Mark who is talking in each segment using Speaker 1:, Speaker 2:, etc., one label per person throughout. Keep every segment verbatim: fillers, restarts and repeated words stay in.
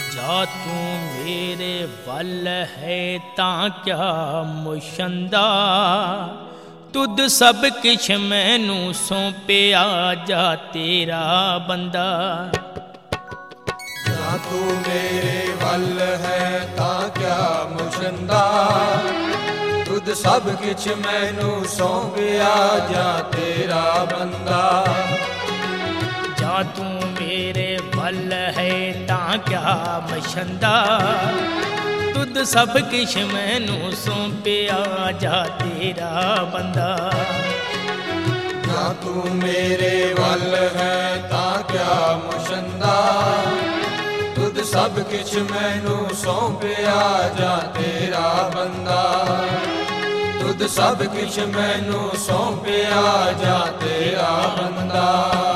Speaker 1: ਜਾ ਤੂੰ ਮੇਰੇ ਵੱਲ ਹੈ ਤਾਂ ਕਿਆ ਮੁਸ਼ੰਦਾ, ਤੁਧ ਸਭ ਕਿਛ ਮੈਨੂੰ ਸੌਂਪਿਆ ਜਾ ਤੇਰਾ ਬੰਦਾ।
Speaker 2: ਜਾ ਤੂੰ ਮੇਰੇ ਵੱਲ ਹੈ ਤਾਂ ਕਿਆ ਮੁਸ਼ੰਦਾ, ਤੁਧ ਸਭ ਕਿਛ ਮੈਨੂੰ ਸੌਂਪਿਆ ਜਾ ਤੇਰਾ ਬੰਦਾ।
Speaker 1: ਜਾ ਤੂੰ ਮੇਰੇ ਵੱਲ ਹੈ ਤਾਂ ਕਿਆ ਮੁਸ਼ੰਦਾ, ਤੁਧ ਸਭ ਕਿਛ ਮੈਨੂੰ ਸੌਂਪਿਆ ਜਾ ਤੇਰਾ ਬੰਦਾ।
Speaker 2: ਜਾ ਤੂੰ ਮੇਰੇ ਵੱਲ ਹੈ ਤਾਂ ਕਿਆ ਮੁਸ਼ੰਦਾ, ਤੁਧ ਸਭ ਕਿਛ ਮੈਨੂੰ ਸੌਂਪਿਆ ਜਾ ਤੇਰਾ ਬੰਦਾ। ਤੁਧ ਸਭ ਕਿਛ ਮੈਨੂੰ ਸੌਂਪਿਆ ਜਾ ਤੇਰਾ ਬੰਦਾ।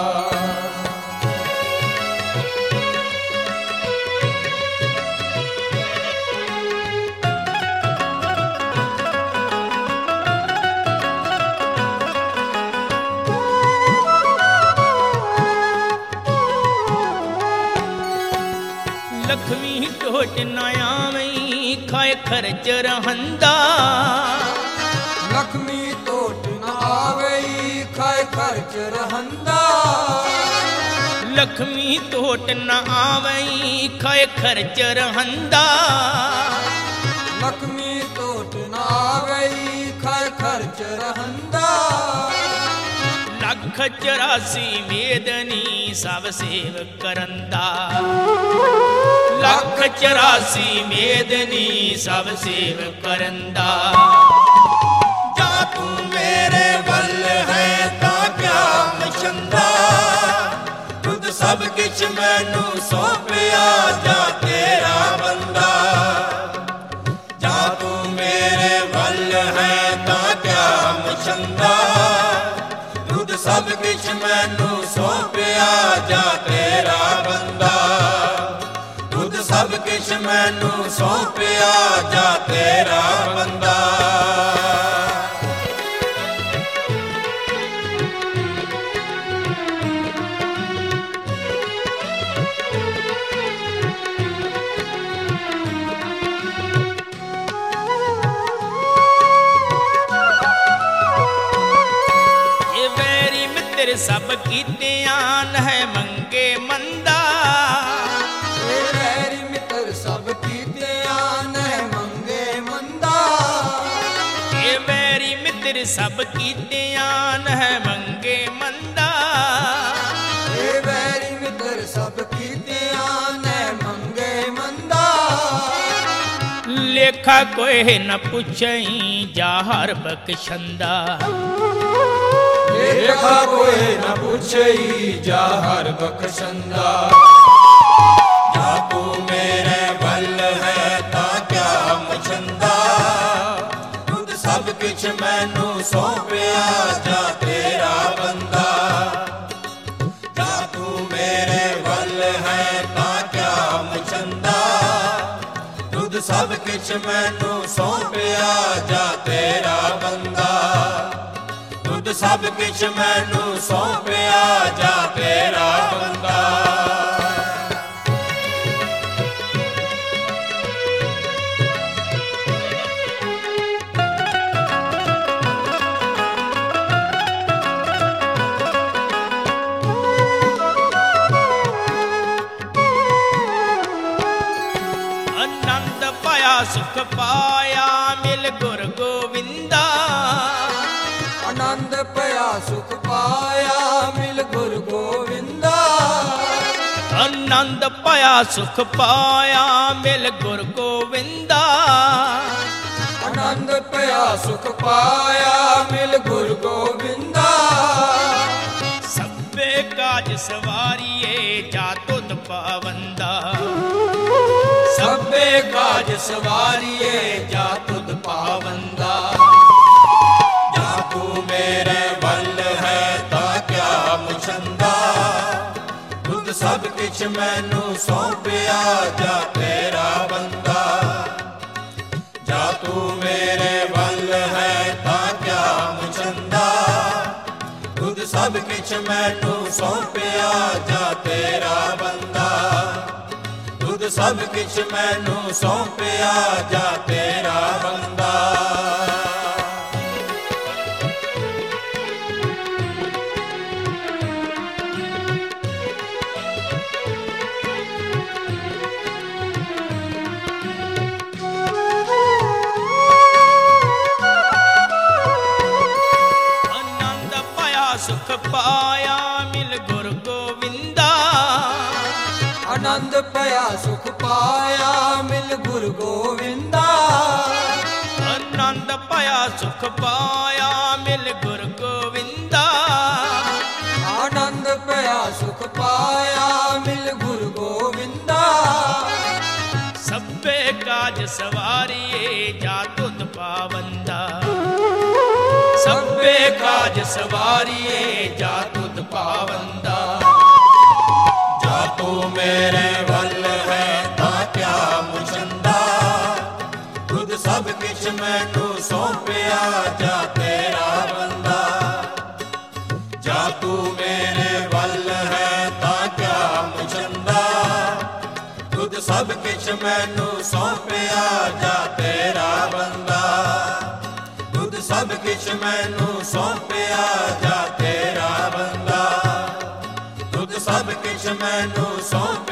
Speaker 1: ਲਖਮੀ ਟੋਟ ਨਾ ਆਵੀਂ ਖਾਏ ਖਰਚ ਰਹੰਦਾ,
Speaker 2: ਲਖਮੀ ਟੋਟ ਨਾ ਆਵਈ ਖਾਏ ਖਰਚ ਰਹੰਦਾ।
Speaker 1: ਲਖਮੀ ਟੋਟ ਨਾ ਆਵੀਂ ਖਾਏ ਖਰਚ ਰਹੰਦਾ।
Speaker 2: ਲਖਮੀ ਟੋਟ ਨਾ ਆਵਈ ਖਾਏ ਖਰਚ ਰਹੰਦਾ।
Speaker 1: ਲੱਖ ਚੁਰਾਸੀ ਮੇਦਨੀ ਸਭ ਸੇਵ ਕਰੰਦਾ। ਲੱਖ ਚੁਰਾਸੀ ਮੇਦਨੀ ਸਭ ਸੇਵ ਕਰੰਦਾ।
Speaker 2: ਜਾ ਤੂੰ ਮੇਰੇ ਵੱਲ ਹੈ ਤਾਂ ਕਿਆ ਮੁਸ਼ੰਦਾ, ਤੁਧ ਸਭ ਕਿਛ ਮੈਨੂੰ ਸੌਂਪਿਆ ਜਾ ਤੇਰਾ ਬੰਦਾ। ਜਾ ਤੂੰ ਮੇਰੇ ਵੱਲ ਹੈ ਤਾਂ ਕਿਆ ਮੁਸ਼ੰਦਾ, ਤੁਧ ਸਭ ਕਿਛ ਮੈਨੂੰ ਸੌਂਪਿਆ ਜਾ ਤੇਰਾ ਬੰਦਾ। ਤੁਧ ਸਭ ਕਿਛ ਮੈਨੂੰ ਸੌਂਪਿਆ ਜਾ ਤੇਰਾ ਬੰਦਾ।
Speaker 1: ਸਭ ਕੀਤਿਆਂ ਹੈ ਮੰਗੇ ਮੰਦਾ।
Speaker 2: ਇਹ ਵੈਰੀ ਮਿੱਤਰ ਸਭ ਕੀਤਿਆਂ ਹੈ ਮੰਗੇ ਮੰਦਾ।
Speaker 1: ਇਹ ਵੈਰੀ ਮਿੱਤਰ ਸਭ ਕੀਤਿਆਂ ਹੈ ਮੰਗੇ ਮੰਦਾ।
Speaker 2: ਇਹ ਵੈਰੀ ਮਿੱਤਰ ਸਭ ਕੀਤਿਆਂ ਹੈ ਮੰਗੇ ਮੰਦਾ।
Speaker 1: ਲੇਖਾ ਕੋਈ ਨ ਪੁੱਛਈ ਜਾ ਹਰ ਬਖਸ਼ੰਦਾ।
Speaker 2: ਲੇਖਾ ਕੋਈ ਨ ਪੁੱਛਈ ਜਾ ਹਰ ਬਖਸ਼ੰਦਾ। ਜਾ ਤੂੰ ਮੇਰੇ ਵੱਲ ਹੈ ਤਾਂ ਕਿਆ ਮੁਸ਼ੰਦਾ, ਤੁਧ ਸਭ ਕਿਛ ਮੈਨੂੰ ਸੌਂਪਿਆ ਜਾ ਤੇਰਾ ਬੰਦਾ। ਜਾ ਤੂੰ ਮੇਰੇ ਵੱਲ ਹੈ ਤਾਂ ਕਿਆ ਮੁਸ਼ੰਦਾ, ਤੁਧ ਸਭ ਕਿਛ ਮੈਨੂੰ ਸੌਂਪਿਆ ਜਾ ਤੇਰਾ ਬੰਦਾ। ਤੁਧ ਸਭ ਕਿਛ ਮੈਨੂੰ ਸੌਂਪਿਆ ਜਾ ਤੇਰਾ ਬੰਦਾ।
Speaker 1: ਆਨੰਦ ਪਾਇਆ ਸੁਖ ਪਾਇਆ ਮਿਲ ਗੁਰ ਗੋਵਿੰਦਾ।
Speaker 2: ਆਨੰਦ ਪਿਆ ਸੁਖ ਪਾਇਆ ਮਿਲ ਗੁਰ ਗੋਵਿੰਦਾ।
Speaker 1: ਆਨੰਦ ਪਾਇਆ ਸੁਖ ਪਾਇਆ ਮਿਲ ਗੁਰ ਗੋਵਿੰਦਾ।
Speaker 2: ਆਨੰਦ ਪਿਆ ਸੁਖ ਪਾਇਆ ਮਿਲ ਗੁਰ ਗੋਵਿੰਦਾ।
Speaker 1: ਸਭੇ ਕਾਜ ਸਵਾਰੀਏ ਜਾ ਤੁਧ ਪਾਵੰਦਾ।
Speaker 2: ਸਭੇ ਕਾਜ ਸਵਾਰੀਏ ਜਾ ਤੁਧ ਪਾਵੰਦਾ। ਜਾ ਤੂੰ ਮੇਰੇ ਵੱਲ ਹੈ ਤਾਂ ਕਿਆ ਮੁਸ਼ੰਦਾ, ਤੁਧ ਸਭ ਕਿਛ ਮੈਨੂੰ ਸੌਂਪਿਆ ਜਾ ਤੇਰਾ ਬੰਦਾ। ਜਾ ਤੂੰ ਮੇਰੇ ਵੱਲ ਹੈ ਤਾਂ ਕਿਆ ਮੁਸ਼ੰਦਾ, ਤੁਧ ਸਭ ਕਿਛ ਮੈਨੂੰ ਸੌਂਪਿਆ ਜਾ ਤੇਰਾ ਬੰਦਾ। ਤੁਧ
Speaker 3: ਸਭ ਕਿਛ ਮੈਨੂੰ ਸੌਂਪਿਆ ਜਾ ਤੇਰਾ ਬੰਦਾ।
Speaker 1: ਸੁਖ ਪਾਇਆ ਮਿਲ ਗੁਰ ਗੋਵਿੰਦਾ।
Speaker 2: ਆਨੰਦ ਪਿਆ ਸੁਖ ਪਾਇਆ ਮਿਲ ਗੁਰ ਗੋਵਿੰਦਾ।
Speaker 1: ਆਨੰਦ ਪਿਆ ਸੁਖ ਪਾਇਆ ਮਿਲ ਗੁਰ ਗੋਵਿੰਦਾ।
Speaker 2: ਆਨੰਦ ਪਿਆ ਸੁਖ ਪਾਇਆ ਮਿਲ ਗੁਰ ਗੋਵਿੰਦਾ।
Speaker 1: ਸਭੇ ਕਾਜ ਸਵਾਰੀਏ ਜਾ ਤੁਧ ਪਾਵੰਦਾ। ਸਭੇ ਕਾਜ ਸਵਾਰੀਏ ਜਾ ਤੁਧ ਪਾਵੰਦਾ।
Speaker 3: ਜਾ ਤੂੰ ਮੇਰੇ ਵੱਲ ਹੈ ਤਾਂ ਕਿਆ ਮੁਝੰਦਾ। ਤੁਧ ਸਭ ਕਿਛ ਮੈਨੂੰ ਸੌਂਪਿਆ ਜਾ ਤੇਰਾ ਬੰਦਾ। ਜਾ ਤੂੰ ਮੇਰੇ ਵੱਲ ਹੈ ਤਾਂ ਕਿਆ ਮੁਝੰਦਾ। ਤੁਧ ਸਭ ਕਿਛ ਮੈਨੂੰ ਸੌਂਪਿਆ ਜਾ ਤੇਰਾ ਬੰਦਾ। ਸਭ ਕਿਛ ਮੈਨੂੰ ਸੌਂਪਿਆ ਜਾ ਤੇਰਾ ਬੰਦਾ। ਤੁਧ ਸਭ ਕਿਛ ਮੈਨੂੰ ਸੌਂਪ